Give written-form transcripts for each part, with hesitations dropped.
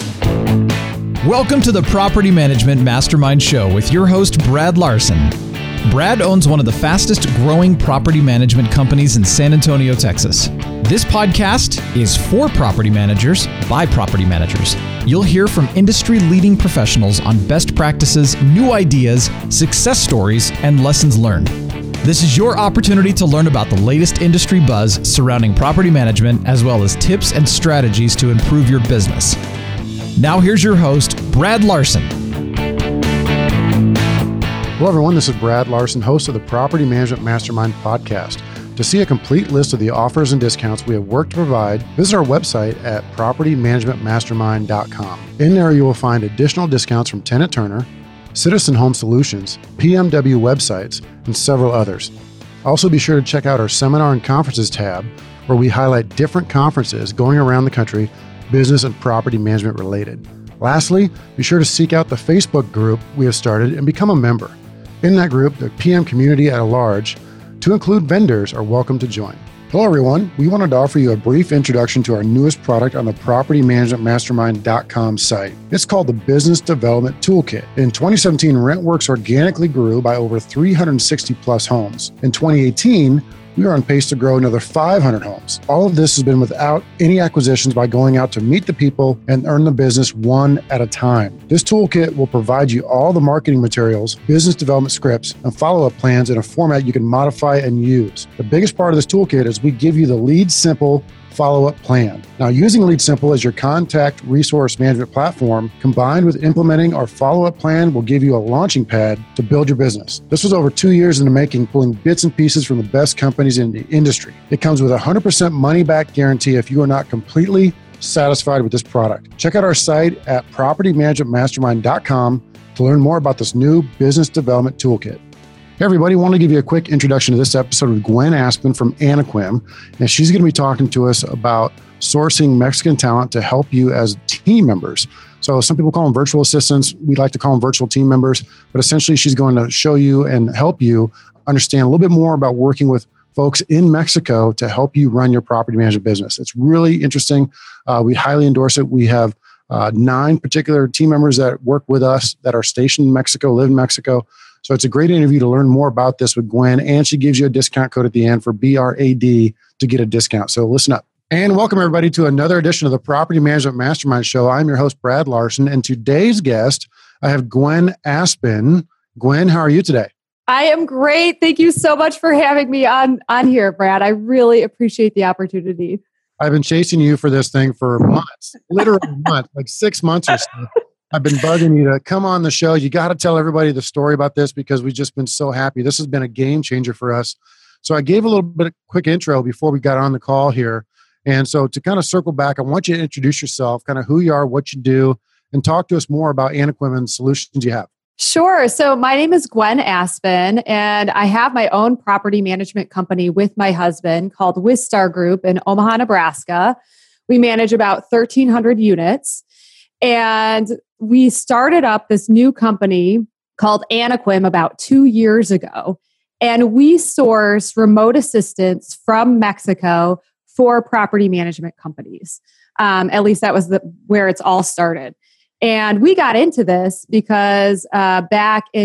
Welcome to the Property Management Mastermind Show with your host, Brad Larson. Brad owns one of the fastest growing property management companies in San Antonio, Texas. This podcast is for property managers by property managers. You'll hear from industry-leading professionals on best practices, new ideas, success stories, and lessons learned. This is your opportunity to learn about the latest industry buzz surrounding property management, as well as tips and strategies to improve your business. Now here's your host, Brad Larson. Hello everyone, this is Brad Larson, host of the Property Management Mastermind podcast. To see a complete list of the offers and discounts we have worked to provide, visit our website at propertymanagementmastermind.com. In there you will find additional discounts from Tenant Turner, Citizen Home Solutions, PMW websites, and several others. Also be sure to check out our Seminar and Conferences tab, where we highlight different conferences going around the country, business and property management related. Lastly, be sure to seek out the Facebook group we have started and become a member. In that group, the PM community at large, to include vendors, are welcome to join. Hello everyone, we wanted to offer you a brief introduction to our newest product on the PropertyManagementMastermind.com site. It's called the Business Development Toolkit. In 2017, RentWorks organically grew by over 360 plus homes. In 2018, we are on pace to grow another 500 homes. All of this has been without any acquisitions, by going out to meet the people and earn the business one at a time. This toolkit will provide you all the marketing materials, business development scripts, and follow-up plans in a format you can modify and use. The biggest part of this toolkit is we give you the Lead Simple follow-up plan. Now, using Lead Simple as your contact resource management platform, combined with implementing our follow-up plan, will give you a launching pad to build your business. This was over 2 years in the making, pulling bits and pieces from the best companies in the industry. It comes with a 100% money-back guarantee if you are not completely satisfied with this product. Check out our site at propertymanagementmastermind.com to learn more about this new business development toolkit. Hey everybody, I want to give you a quick introduction to this episode with Gwen Aspen from Anaquim. And she's going to be talking to us about sourcing Mexican talent to help you as team members. So some people call them virtual assistants. We like to call them virtual team members. But essentially, she's going to show you and help you understand a little bit more about working with folks in Mexico to help you run your property management business. It's really interesting. We highly endorse it. We have 9 particular team members that work with us that are stationed in Mexico, live in Mexico. So it's a great interview to learn more about this with Gwen, and she gives you a discount code at the end for BRAD to get a discount. So listen up. And welcome everybody to another edition of the Property Management Mastermind Show. I'm your host, Brad Larson, and today's guest, I have Gwen Aspen. Gwen, how are you today? I am great. Thank you so much for having me on here, Brad. I really appreciate the opportunity. I've been chasing you for this thing for months, literally months, like 6 months or so. I've been bugging you to come on the show. You got to tell everybody the story about this because we've just been so happy. This has been a game changer for us. So I gave a little bit of quick intro before we got on the call here. And so to kind of circle back, I want you to introduce yourself, kind of who you are, what you do, and talk to us more about Anaquim and solutions you have. Sure. So my name is Gwen Aspen, and I have my own property management company with my husband called Wistar Group in Omaha, Nebraska. We manage about 1,300 units. And we started up this new company called Anaquim about 2 years ago. And we source remote assistance from Mexico for property management companies. At least that was where it's all started. And we got into this because back in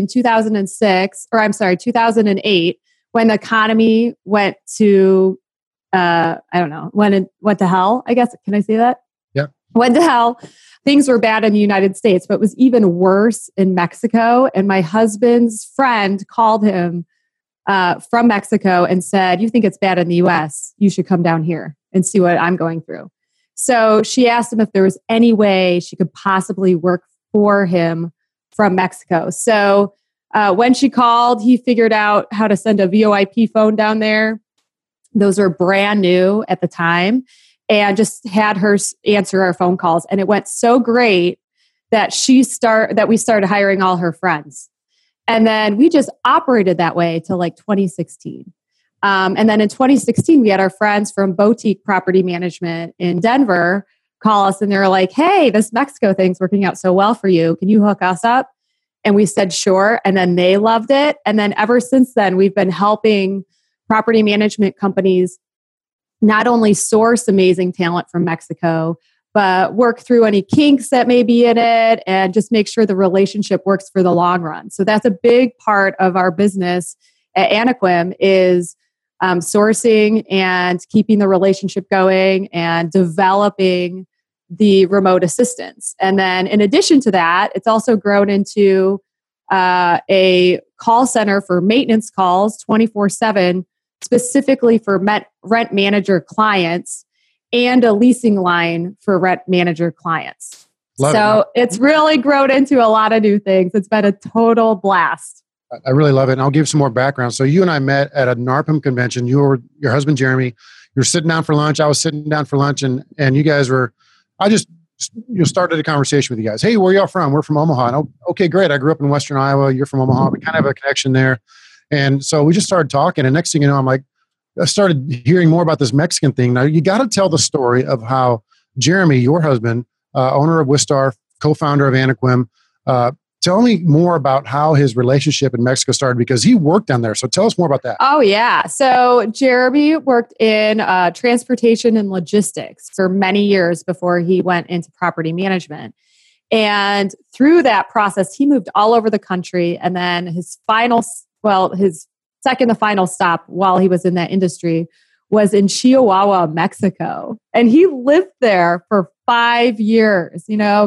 2008, when the economy went to, went to hell, I guess. Can I say that? Yeah. Went to hell. Things were bad in the United States, but it was even worse in Mexico. And my husband's friend called him from Mexico and said, "You think it's bad in the US, you should come down here and see what I'm going through." So she asked him if there was any way she could possibly work for him from Mexico. So when she called, he figured out how to send a VoIP phone down there. Those were brand new at the time. And just had her answer our phone calls. And it went so great that we started hiring all her friends. And then we just operated that way till like 2016. And then in 2016, we had our friends from Boutique Property Management in Denver call us, and they're like, "Hey, this Mexico thing's working out so well for you. Can you hook us up?" And we said, "Sure." And then they loved it. And then ever since then, we've been helping property management companies not only source amazing talent from Mexico, but work through any kinks that may be in it and just make sure the relationship works for the long run. So that's a big part of our business at Anaquim is sourcing and keeping the relationship going and developing the remote assistance. And then in addition to that, it's also grown into a call center for maintenance calls 24/7, specifically for rent manager clients, and a leasing line for rent manager clients. It's really grown into a lot of new things. It's been a total blast. I really love it. And I'll give some more background. So you and I met at a NARPM convention. Your husband, Jeremy, you were sitting down for lunch. I was sitting down for lunch and you guys were, I just started a conversation with you guys. Hey, where y'all from? We're from Omaha. And, okay, great. I grew up in Western Iowa. You're from Omaha. We kind of have a connection there. And so we just started talking. And next thing you know, I started hearing more about this Mexican thing. Now, you got to tell the story of how Jeremy, your husband, owner of Wistar, co-founder of Anaquim, tell me more about how his relationship in Mexico started, because he worked down there. So tell us more about that. Oh, yeah. So Jeremy worked in transportation and logistics for many years before he went into property management. And through that process, he moved all over the country. And then his second to final stop while he was in that industry was in Chihuahua, Mexico. And he lived there for 5 years,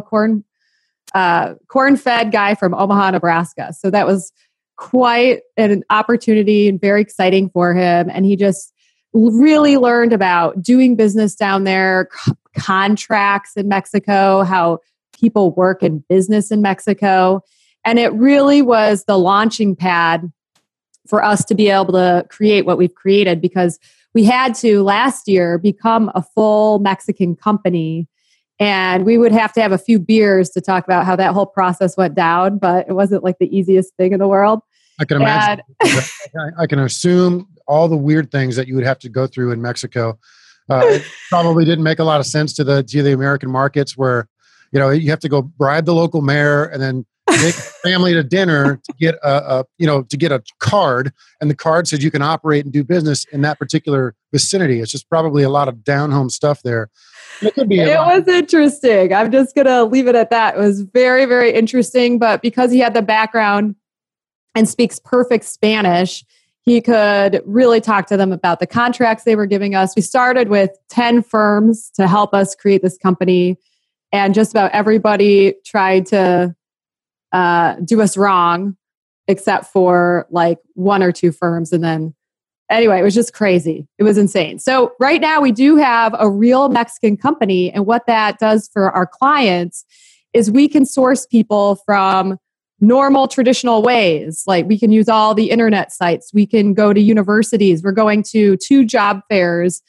corn-fed guy from Omaha, Nebraska. So that was quite an opportunity and very exciting for him. And he just really learned about doing business down there, contracts in Mexico, how people work in business in Mexico. And it really was the launching pad for us to be able to create what we've created, because we had to last year become a full Mexican company. And we would have to have a few beers to talk about how that whole process went down, but it wasn't like the easiest thing in the world. I can imagine. I can assume all the weird things that you would have to go through in Mexico. It probably didn't make a lot of sense to the American markets, where you have to go bribe the local mayor and then take a family to dinner to get a card, and the card says you can operate and do business in that particular vicinity. It's just probably a lot of down-home stuff there. It was interesting. I'm just going to leave it at that. It was very, very interesting. But because he had the background and speaks perfect Spanish, he could really talk to them about the contracts they were giving us. We started with 10 firms to help us create this company. And just about everybody tried to do us wrong, except for like 1 or 2 firms. And then anyway, it was just crazy. It was insane. So right now we do have a real Mexican company. And what that does for our clients is we can source people from normal traditional ways. Like we can use all the internet sites. We can go to universities. We're going to 2 job fairs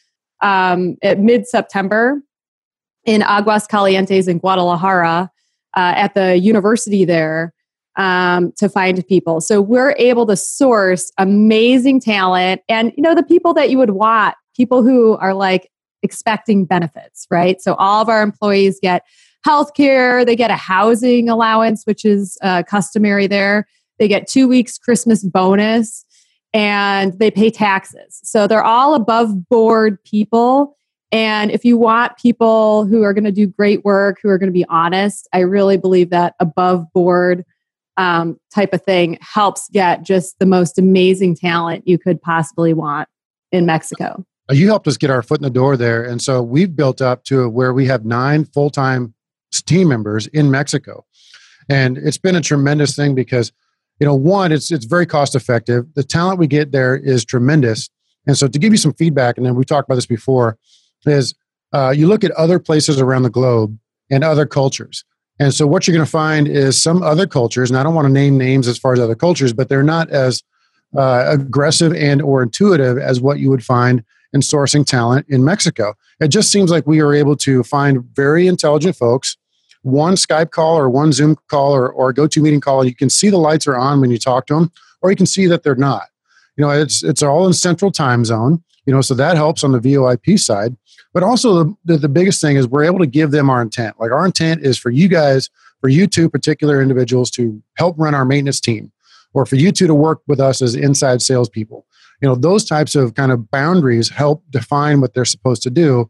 at mid-September in Aguas Calientes in Guadalajara at the university there to find people. So we're able to source amazing talent and, the people that you would want, people who are like expecting benefits, right? So all of our employees get healthcare, they get a housing allowance, which is customary there. They get 2 weeks Christmas bonus and they pay taxes. So they're all above board people. And if you want people who are going to do great work, who are going to be honest, I really believe that above board type of thing helps get just the most amazing talent you could possibly want in Mexico. You helped us get our foot in the door there. And so we've built up to where we have 9 full-time team members in Mexico. And it's been a tremendous thing because, one, it's very cost effective. The talent we get there is tremendous. And so to give you some feedback, and then we talked about this before, is you look at other places around the globe and other cultures. And so what you're going to find is some other cultures, and I don't want to name names as far as other cultures, but they're not as aggressive and or intuitive as what you would find in sourcing talent in Mexico. It just seems like we are able to find very intelligent folks, one Skype call or one Zoom call or a GoToMeeting call, and you can see the lights are on when you talk to them, or you can see that they're not. It's all in Central Time Zone, so that helps on the VoIP side. But also the biggest thing is we're able to give them our intent. Like our intent is for you guys, for you 2 particular individuals to help run our maintenance team, or for you 2 to work with us as inside salespeople. Those types of kind of boundaries help define what they're supposed to do.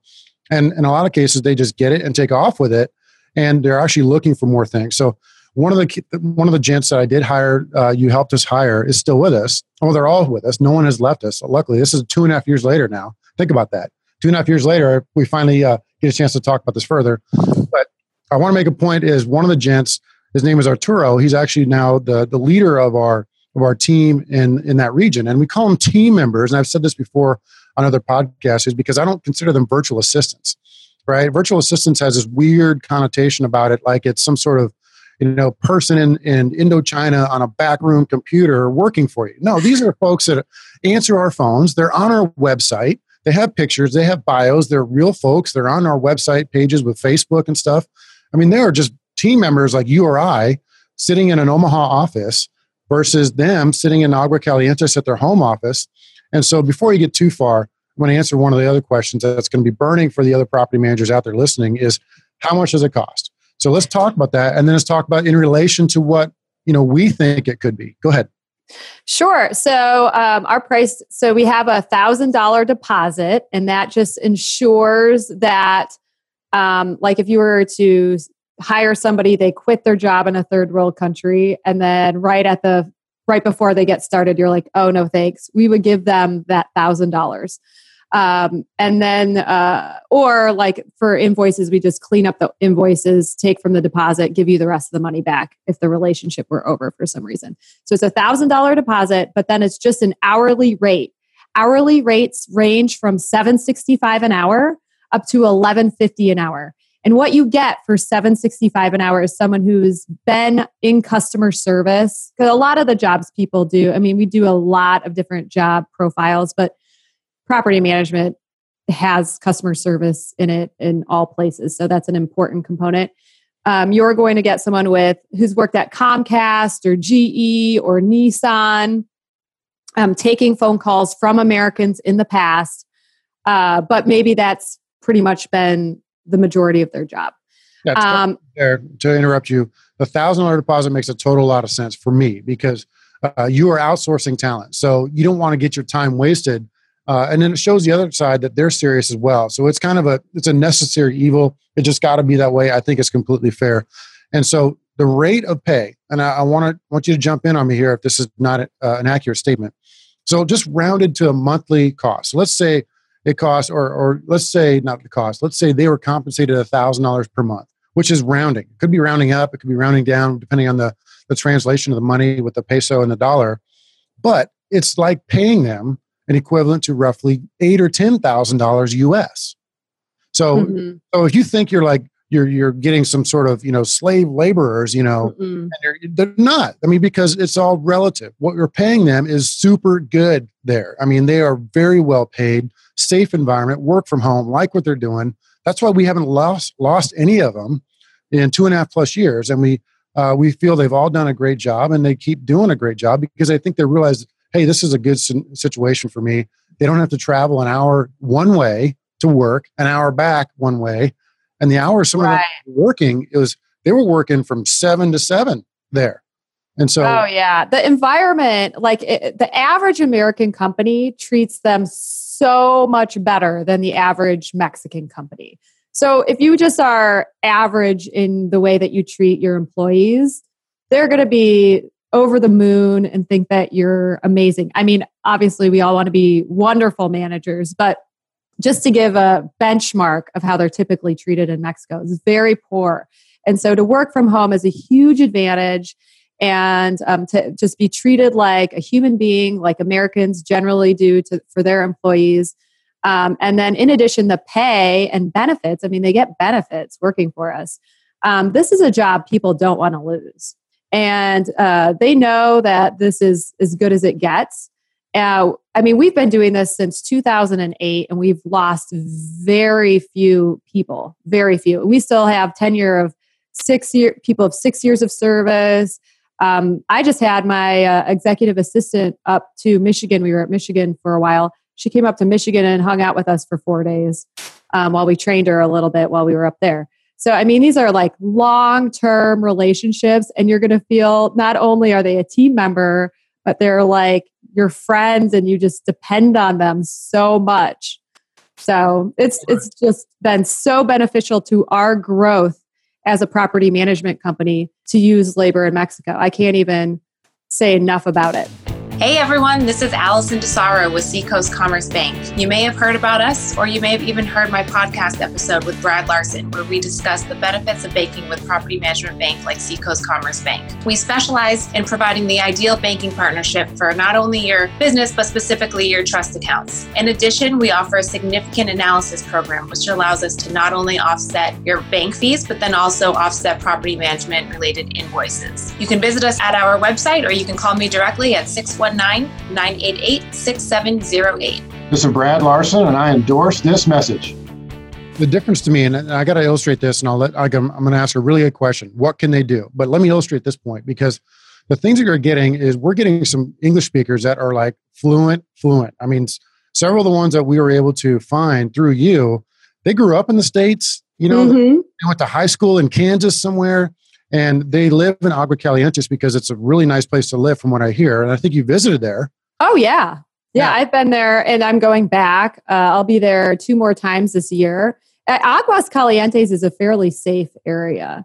And in a lot of cases, they just get it and take off with it. And they're actually looking for more things. So one of the gents that I did hire, you helped us hire, is still with us. Well, they're all with us. No one has left us. Luckily, this is 2.5 years later now. Think about that. 2.5 years later, we finally get a chance to talk about this further. But I want to make a point is one of the gents, his name is Arturo. He's actually now the leader of our team in that region. And we call them team members. And I've said this before on other podcasts, is because I don't consider them virtual assistants, right? Virtual assistants has this weird connotation about it, like it's some sort of person in Indochina on a backroom computer working for you. No, these are folks that answer our phones. They're on our website. They have pictures. They have bios. They're real folks. They're on our website pages with Facebook and stuff. I mean, they're just team members like you or I sitting in an Omaha office versus them sitting in Agua Caliente at their home office. And so before you get too far, I'm going to answer one of the other questions that's going to be burning for the other property managers out there listening is, how much does it cost? So let's talk about that. And then let's talk about in relation to what we think it could be. Go ahead. Sure. So our price, so we have $1,000 deposit, and that just ensures that like if you were to hire somebody, they quit their job in a third world country, and then right before they get started, you're like, oh, no, thanks. We would give them that $1,000. And then, or like for invoices, we just clean up the invoices, take from the deposit, give you the rest of the money back if the relationship were over for some reason. So it's $1,000 deposit, but then it's just an hourly rate. Hourly rates range from $7.65 an hour up to $11.50 an hour. And what you get for $7.65 an hour is someone who's been in customer service. Because a lot of the jobs people do, I mean, we do a lot of different job profiles, but property management has customer service in it in all places. So that's an important component. You're going to get someone who's worked at Comcast or GE or Nissan, taking phone calls from Americans in the past. But maybe that's pretty much been the majority of their job. There, to interrupt you, the $1,000 deposit makes a total lot of sense for me because you are outsourcing talent. So you don't want to get your time wasted. And then it shows the other side that they're serious as well. So it's kind of it's a necessary evil. It just got to be that way. I think it's completely fair. And so the rate of pay, and I want you to jump in on me here if this is not an accurate statement. So just rounded to a monthly cost. So let's say it costs, or let's say not the cost. Let's say they were compensated $1,000 per month, which is rounding. It could be rounding up. It could be rounding down, depending on the translation of the money with the peso and the dollar. But it's like paying them an equivalent to roughly $8,000 or $10,000 US. So, so if you think you're getting some sort of slave laborers, and they're not. I mean, because it's all relative. What you're paying them is super good there. I mean, they are very well paid, safe environment, work from home, like what they're doing. That's why we haven't lost any of them in 2.5+ years, and we feel they've all done a great job, and they keep doing a great job because I think they realize, hey, this is a good situation for me. They don't have to travel an hour one way to work, an hour back one way. And the hours some of them were working, they were working from 7 to 7 there. And so, oh yeah, the environment, the average American company treats them so much better than the average Mexican company. So if you just are average in the way that you treat your employees, they're going to be over the moon and think that you're amazing. I mean, obviously we all want to be wonderful managers, but just to give a benchmark of how they're typically treated in Mexico is very poor. And so to work from home is a huge advantage, and to just be treated like a human being, like Americans generally do for their employees. And then in addition, the pay and benefits, I mean, they get benefits working for us. This is a job people don't want to lose. And they know that this is as good as it gets. I mean, we've been doing this since 2008, and we've lost very few people, very few. We still have tenure of 6 years, people of 6 years of service. I just had my executive assistant up to Michigan. We were at Michigan for a while. She came up to Michigan and hung out with us for 4 days while we trained her a little bit while we were up there. So, I mean, these are like long-term relationships, and you're going to feel not only are they a team member, but they're like your friends, and you just depend on them so much. So it's just been so beneficial to our growth as a property management company to use labor in Mexico. I can't even say enough about it. Hey everyone, this is Allison DeSaro with Seacoast Commerce Bank. You may have heard about us, or you may have even heard my podcast episode with Brad Larson, where we discuss the benefits of banking with property management bank like Seacoast Commerce Bank. We specialize in providing the ideal banking partnership for not only your business, but specifically your trust accounts. In addition, we offer a significant analysis program, which allows us to not only offset your bank fees, but then also offset property management related invoices. You can visit us at our website, or you can call me directly at 619-988-6708. This is Brad Larson, and I endorse this message. The difference to me, and I got to illustrate this, and I'm going to ask a really good question. What can they do? But let me illustrate this point, because the things that you're getting is we're getting some English speakers that are like fluent. I mean, several of the ones that we were able to find through you, they grew up in the States, they went to high school in Kansas somewhere, and they live in Agua Calientes because it's a really nice place to live from what I hear. And I think you visited there. Oh, yeah. Yeah, I've been there and I'm going back. I'll be there 2 more times this year. Aguas Calientes is a fairly safe area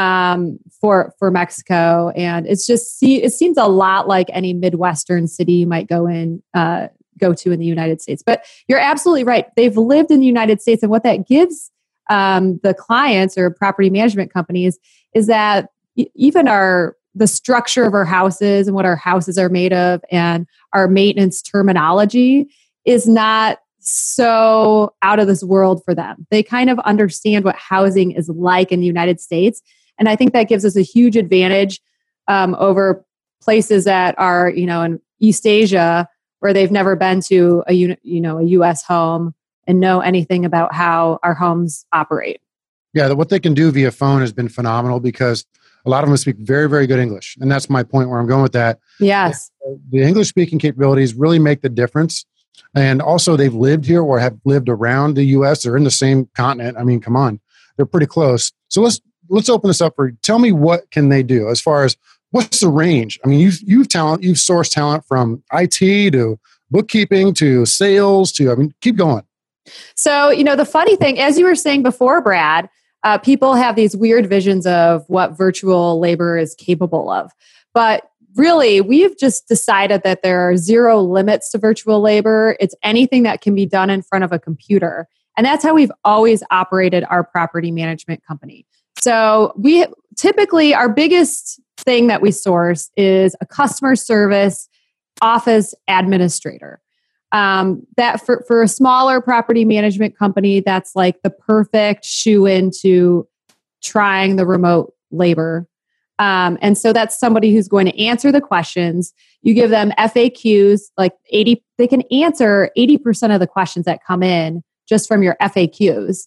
for Mexico. And it's just, it seems a lot like any Midwestern city you might go to in the United States. But you're absolutely right. They've lived in the United States. And what that gives the clients or property management companies is that even the structure of our houses and what our houses are made of and our maintenance terminology is not so out of this world for them. They kind of understand what housing is like in the United States. And I think that gives us a huge advantage over places that are, in East Asia where they've never been to a U.S. home and know anything about how our homes operate. Yeah, what they can do via phone has been phenomenal because a lot of them speak very, very good English. And that's my point where I'm going with that. Yes. The English speaking capabilities really make the difference. And also they've lived here or have lived around the U.S. They're in the same continent. I mean, come on, they're pretty close. So let's open this up tell me what can they do as far as what's the range? I mean, you've sourced talent from IT to bookkeeping to sales keep going. So, the funny thing, as you were saying before, Brad, people have these weird visions of what virtual labor is capable of. But really, we've just decided that there are 0 limits to virtual labor. It's anything that can be done in front of a computer. And that's how we've always operated our property management company. So we typically, our biggest thing that we source is a customer service office administrator. That for a smaller property management company, that's like the perfect shoe-in to trying the remote labor. And so that's somebody who's going to answer the questions. You give them FAQs, they can answer 80% of the questions that come in just from your FAQs.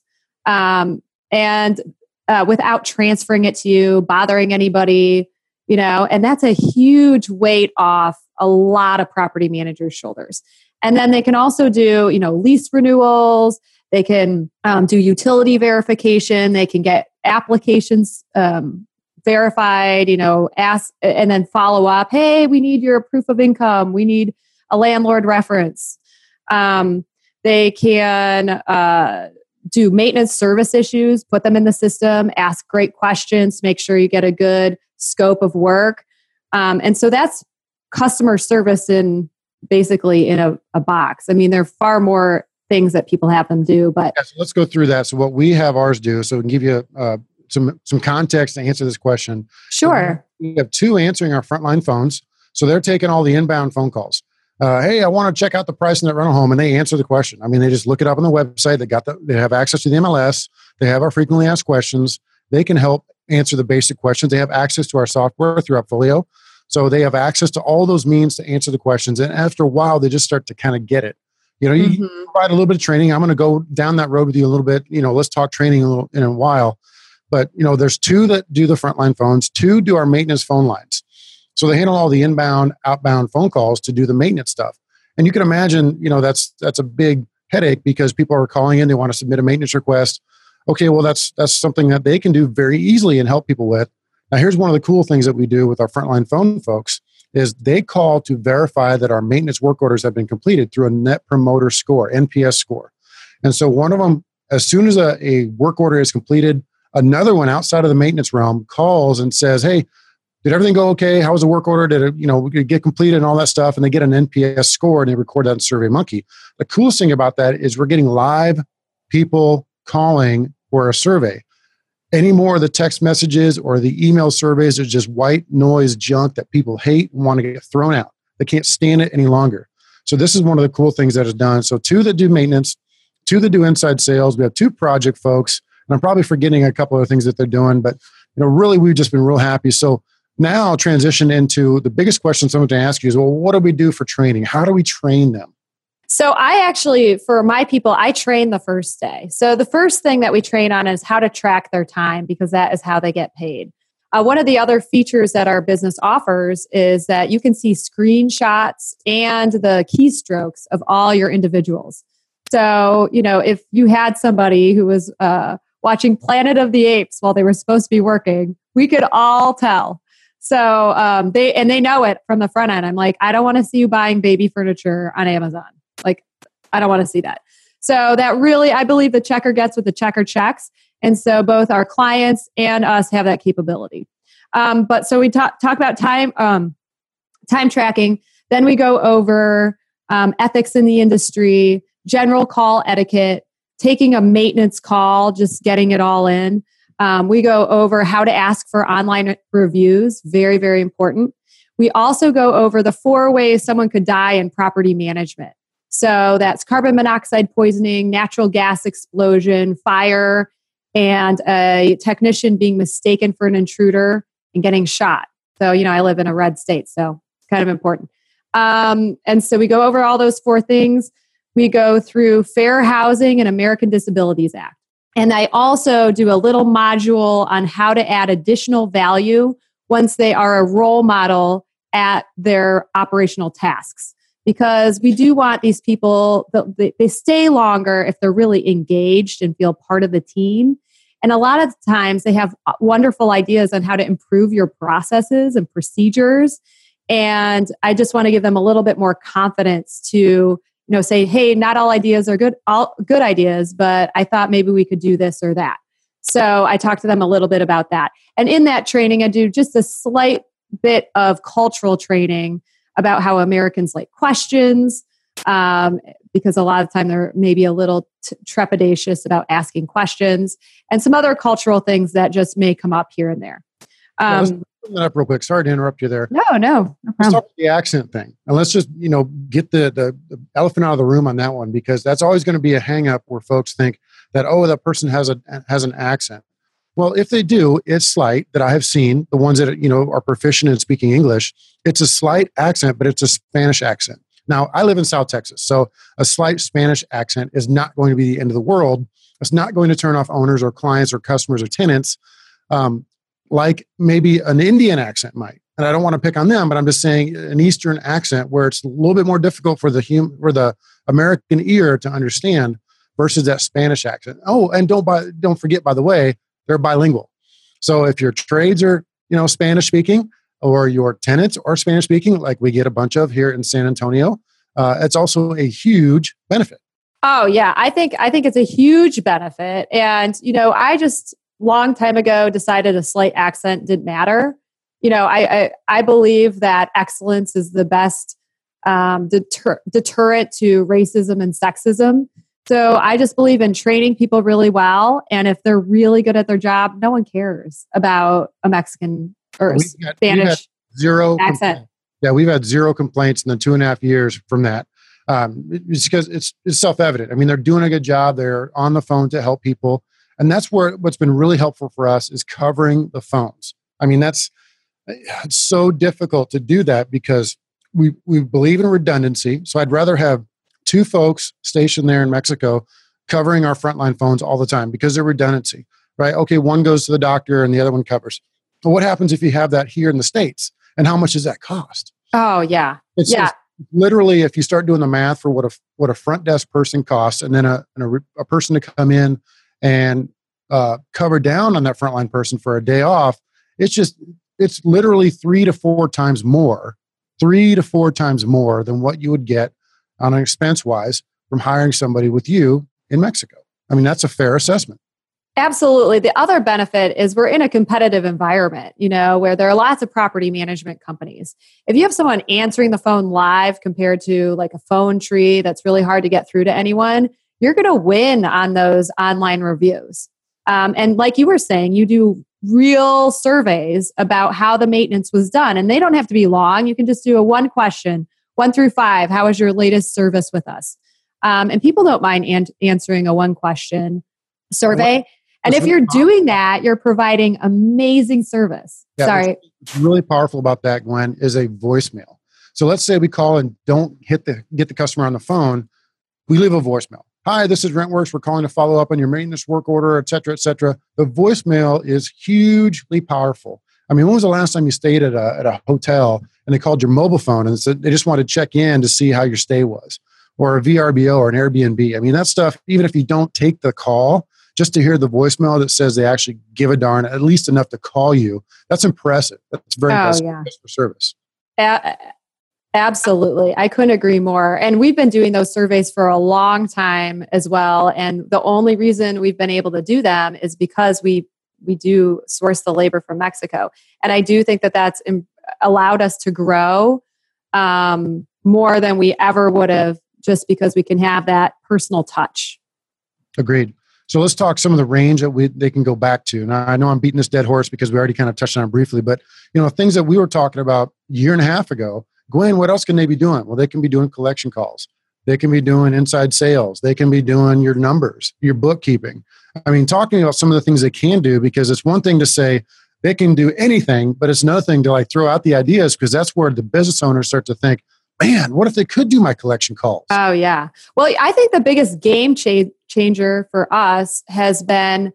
And without transferring it to you, bothering anybody, and that's a huge weight off a lot of property managers' shoulders. And then they can also do, lease renewals. They can do utility verification. They can get applications verified, ask and then follow up. Hey, we need your proof of income. We need a landlord reference. They can do maintenance service issues, put them in the system, ask great questions, make sure you get a good scope of work. And so that's customer service basically in a box. I mean, there are far more things that people have them do, but so let's go through that. So what we have ours do, so we can give you some context to answer this question. Sure. We have 2 answering our frontline phones. So they're taking all the inbound phone calls. Hey, I want to check out the price in that rental home, and they answer the question. I mean, they just look it up on the website. They have access to the MLS. They have our frequently asked questions. They can help answer the basic questions. They have access to our software through AppFolio. So they have access to all those means to answer the questions. And after a while, they just start to kind of get it. You provide a little bit of training. I'm going to go down that road with you a little bit. Let's talk training in a while. But, there's 2 that do the frontline phones. 2 do our maintenance phone lines. So they handle all the inbound, outbound phone calls to do the maintenance stuff. And you can imagine, that's a big headache because people are calling in. They want to submit a maintenance request. Okay, well, that's something that they can do very easily and help people with. Now, here's one of the cool things that we do with our frontline phone folks is they call to verify that our maintenance work orders have been completed through a Net Promoter Score, NPS score. And so one of them, as soon as a work order is completed, another one outside of the maintenance realm calls and says, hey, did everything go okay? How was the work order? Did it, get completed and all that stuff? And they get an NPS score and they record that in SurveyMonkey. The coolest thing about that is we're getting live people calling for a survey. Any more of the text messages or the email surveys are just white noise junk that people hate and want to get thrown out. They can't stand it any longer. So this is one of the cool things that is done. So 2 that do maintenance, 2 that do inside sales. We have 2 project folks, and I'm probably forgetting a couple of things that they're doing, but really we've just been real happy. So now I'll transition into the biggest question someone to ask you is, well, what do we do for training? How do we train them? So I actually, for my people, I train the first day. So the first thing that we train on is how to track their time, because that is how they get paid. One of the other features that our business offers is that you can see screenshots and the keystrokes of all your individuals. So, if you had somebody who was watching Planet of the Apes while they were supposed to be working, we could all tell. So they know it from the front end. I'm like, I don't want to see you buying baby furniture on Amazon. Like, I don't want to see that. So that really, I believe the checker gets what the checker checks. And so both our clients and us have that capability. But so we talk about time tracking. Then we go over ethics in the industry, general call etiquette, taking a maintenance call, just getting it all in. We go over how to ask for online reviews, very, very important. We also go over the 4 ways someone could die in property management. So that's carbon monoxide poisoning, natural gas explosion, fire, and a technician being mistaken for an intruder and getting shot. So, I live in a red state, so it's kind of important. And so we go over all those 4 things. We go through Fair Housing and American Disabilities Act. And I also do a little module on how to add additional value once they are a role model at their operational tasks. Because we do want these people, they stay longer if they're really engaged and feel part of the team. And a lot of times they have wonderful ideas on how to improve your processes and procedures. And I just want to give them a little bit more confidence to, say, hey, not all ideas are good ideas, but I thought maybe we could do this or that. So I talked to them a little bit about that. And in that training, I do just a slight bit of cultural training about how Americans like questions, because a lot of the time they're maybe a little trepidatious about asking questions, and some other cultural things that just may come up here and there. Let's put that up real quick. Sorry to interrupt you there. No problem. Let's talk about the accent thing. And let's just, get the elephant out of the room on that one, because that's always going to be a hang up where folks think that, that person has an accent. Well, if they do, it's slight, that I have seen, the ones that are proficient in speaking English. It's a slight accent, but it's a Spanish accent. Now, I live in South Texas, so a slight Spanish accent is not going to be the end of the world. It's not going to turn off owners or clients or customers or tenants like maybe an Indian accent might. And I don't want to pick on them, but I'm just saying an Eastern accent where it's a little bit more difficult for the American ear to understand versus that Spanish accent. Oh, and don't forget, by the way, they're bilingual. So if your trades are, Spanish speaking, or your tenants are Spanish speaking, like we get a bunch of here in San Antonio, it's also a huge benefit. Oh yeah, I think it's a huge benefit. And I just long time ago decided a slight accent didn't matter. I believe that excellence is the best deterrent to racism and sexism. So I just believe in training people really well. And if they're really good at their job, no one cares about a Mexican or Spanish accent. We've had 0 complaints in the 2.5 years from that. It's because it's self-evident. I mean, they're doing a good job. They're on the phone to help people. And that's what's been really helpful for us is covering the phones. I mean, it's so difficult to do that because we believe in redundancy. So I'd rather have 2 folks stationed there in Mexico covering our frontline phones all the time because they're redundancy, right? Okay, one goes to the doctor and the other one covers. But what happens if you have that here in the States? And how much does that cost? Oh, yeah. It's literally, if you start doing the math for what a front desk person costs, and then a person to come in and cover down on that frontline person for a day off, it's literally 3 to 4 times more than what you would get on an expense-wise from hiring somebody with you in Mexico. I mean, that's a fair assessment. Absolutely. The other benefit is we're in a competitive environment, where there are lots of property management companies. If you have someone answering the phone live compared to like a phone tree that's really hard to get through to anyone, you're going to win on those online reviews. And like you were saying, you do real surveys about how the maintenance was done, and they don't have to be long. You can just do a 1 question, 1 through 5. How was your latest service with us? And people don't mind answering a 1 question survey. And if you're doing that, you're providing amazing service. Yeah, Sorry. What's really powerful about that, Gwen, is a voicemail. So let's say we call and don't get the customer on the phone. We leave a voicemail. Hi, this is RentWorks. We're calling to follow up on your maintenance work order, et cetera, et cetera. The voicemail is hugely powerful. I mean, when was the last time you stayed at a hotel and they called your mobile phone and said they just wanted to check in to see how your stay was, or a VRBO or an Airbnb? I mean, that stuff, even if you don't take the call, just to hear the voicemail that says they actually give a darn, at least enough to call you, that's impressive. That's very impressive for service. Absolutely. I couldn't agree more. And we've been doing those surveys for a long time as well. And the only reason we've been able to do them is because we do source the labor from Mexico. And I do think that that's allowed us to grow more than we ever would have, just because we can have that personal touch. Agreed. So let's talk some of the range that they can go back to. Now, I know I'm beating this dead horse because we already kind of touched on it briefly, but things that we were talking about a year and a half ago, Gwen, what else can they be doing? Well, they can be doing collection calls. They can be doing inside sales. They can be doing your numbers, your bookkeeping. I mean, talking about some of the things they can do, because it's one thing to say they can do anything, but it's another thing to like throw out the ideas, because that's where the business owners start to think, man, what if they could do my collection calls? Oh, yeah. Well, I think the biggest game changer for us has been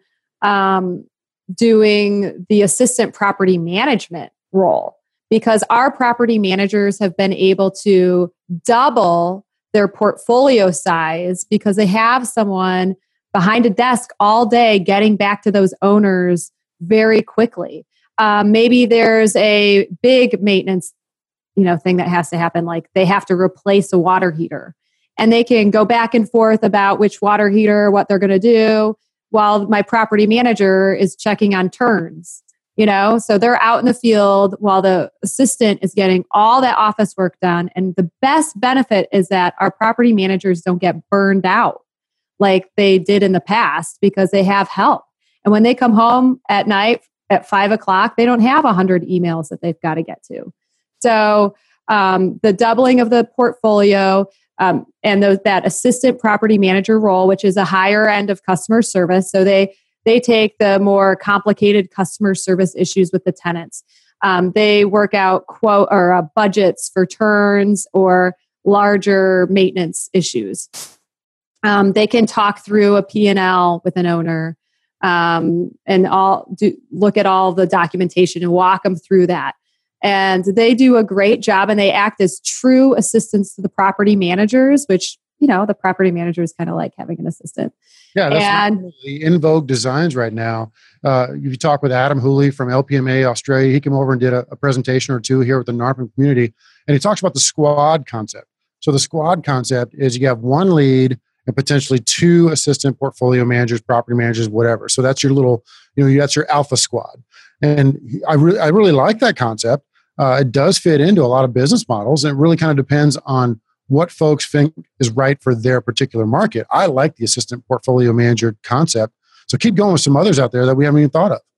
doing the assistant property management role, because our property managers have been able to double their portfolio size because they have someone behind a desk all day getting back to those owners very quickly. Maybe there's a big maintenance thing that has to happen, like they have to replace a water heater, and they can go back and forth about which water heater, what they're going to do, while my property manager is checking on turns, so they're out in the field while the assistant is getting all that office work done. And the best benefit is that our property managers don't get burned out like they did in the past, because they have help. And when they come home at night at 5:00, they don't have 100 emails that they've got to get to. So the doubling of the portfolio and that assistant property manager role, which is a higher end of customer service. So they take the more complicated customer service issues with the tenants. They work out budgets for turns or larger maintenance issues. They can talk through a P&L with an owner and look at all the documentation and walk them through that. And they do a great job, and they act as true assistants to the property managers, which, the property manager is kind of like having an assistant. Yeah, that's really in vogue designs right now. If you talk with Adam Hooley from LPMA Australia, he came over and did a presentation or two here with the NARPM community, and he talks about the squad concept. So the squad concept is you have one lead and potentially 2 assistant portfolio managers, property managers, whatever. So that's your little, that's your alpha squad. And I really like that concept. It does fit into a lot of business models, and it really kind of depends on what folks think is right for their particular market. I like the assistant portfolio manager concept. So keep going with some others out there that we haven't even thought of.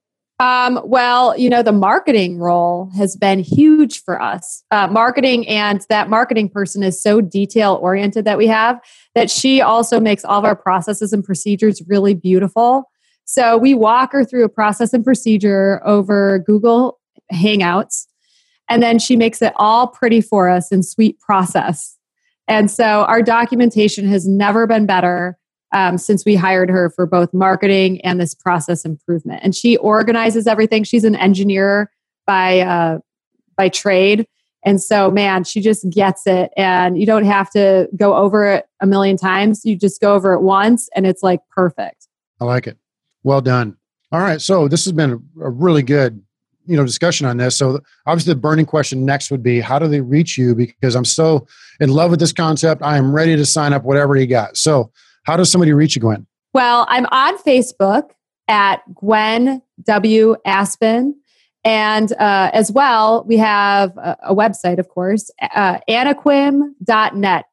The marketing role has been huge for us. Marketing, and that marketing person is so detail oriented that we have, that she also makes all of our processes and procedures really beautiful. So we walk her through a process and procedure over Google Hangouts, and then she makes it all pretty for us in Suite Process. And so our documentation has never been better since we hired her for both marketing and this process improvement. And she organizes everything. She's an engineer by trade. And so, man, she just gets it. And you don't have to go over it a million times. You just go over it once, and it's like perfect. I like it. Well done. All right. So this has been a really good, discussion on this. So obviously the burning question next would be, how do they reach you? Because I'm so in love with this concept. I am ready to sign up whatever you got. So How does somebody reach you, Gwen? Well, I'm on Facebook at Gwen W. Aspen. And as well, we have a website, of course, anequim.net,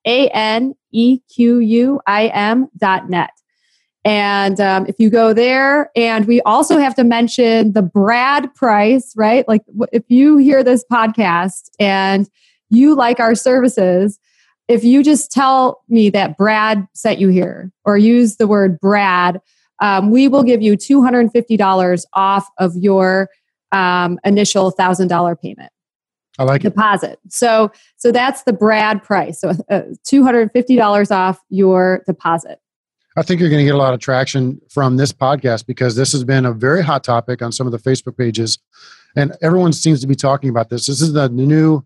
ANEQUIM.net. And if you go there, and we also have to mention the Brad price, right? Like if you hear this podcast and you like our services, if you just tell me that Brad sent you here or use the word Brad, we will give you $250 off of your initial $1,000 payment. I like it. Deposit. So that's the Brad price. So $250 off your deposit. I think you're going to get a lot of traction from this podcast because this has been a very hot topic on some of the Facebook pages, and everyone seems to be talking about this. This is the new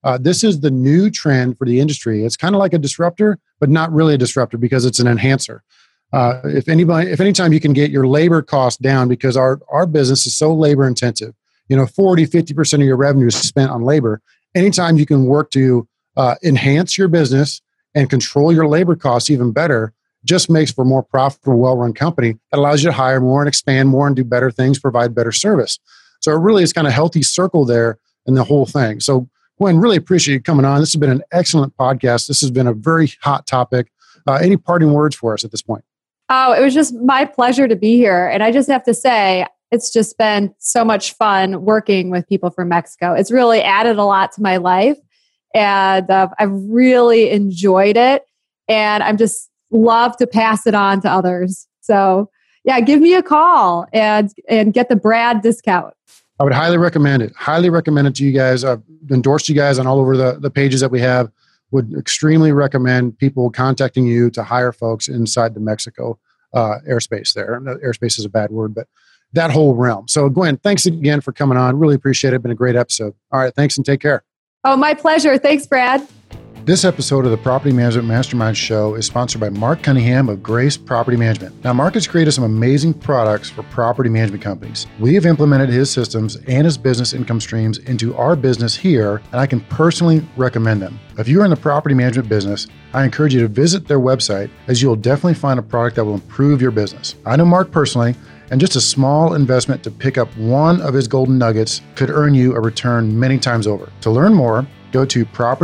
trend for the industry. It's kind of like a disruptor, but not really a disruptor because it's an enhancer. If anytime you can get your labor cost down, because our business is so labor intensive, 40-50% of your revenue is spent on labor. Anytime you can work to enhance your business and control your labor costs even better, just makes for a more profitable, well-run company that allows you to hire more and expand more and do better things, provide better service. So it really is kind of a healthy circle there in the whole thing. So Gwen, really appreciate you coming on. This has been an excellent podcast. This has been a very hot topic. Any parting words for us at this point? Oh, it was just my pleasure to be here. And I just have to say, it's just been so much fun working with people from Mexico. It's really added a lot to my life. And I've really enjoyed it. And I'm just love to pass it on to others. So yeah, give me a call and get the Brad discount. I would highly recommend it. Highly recommend it to you guys. I've endorsed you guys on all over the pages that we have. Would extremely recommend people contacting you to hire folks inside the Mexico airspace there. Airspace is a bad word, but that whole realm. So Gwen, thanks again for coming on. Really appreciate it. It's been a great episode. All right. Thanks and take care. Oh, my pleasure. Thanks, Brad. This episode of the Property Management Mastermind Show is sponsored by Mark Cunningham of Grace Property Management. Now, Mark has created some amazing products for property management companies. We have implemented his systems and his business income streams into our business here, and I can personally recommend them. If you are in the property management business, I encourage you to visit their website, as you will definitely find a product that will improve your business. I know Mark personally, and just a small investment to pick up one of his golden nuggets could earn you a return many times over. To learn more, go to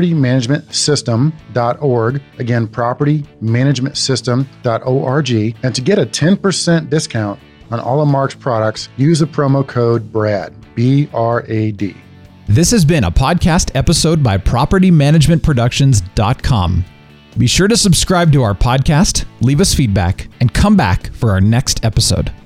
propertymanagementsystem.org. Again, propertymanagementsystem.org. And to get a 10% discount on all of Mark's products, use the promo code BRAD, B-R-A-D. This has been a podcast episode by PropertyManagementProductions.com. Be sure to subscribe to our podcast, leave us feedback, and come back for our next episode.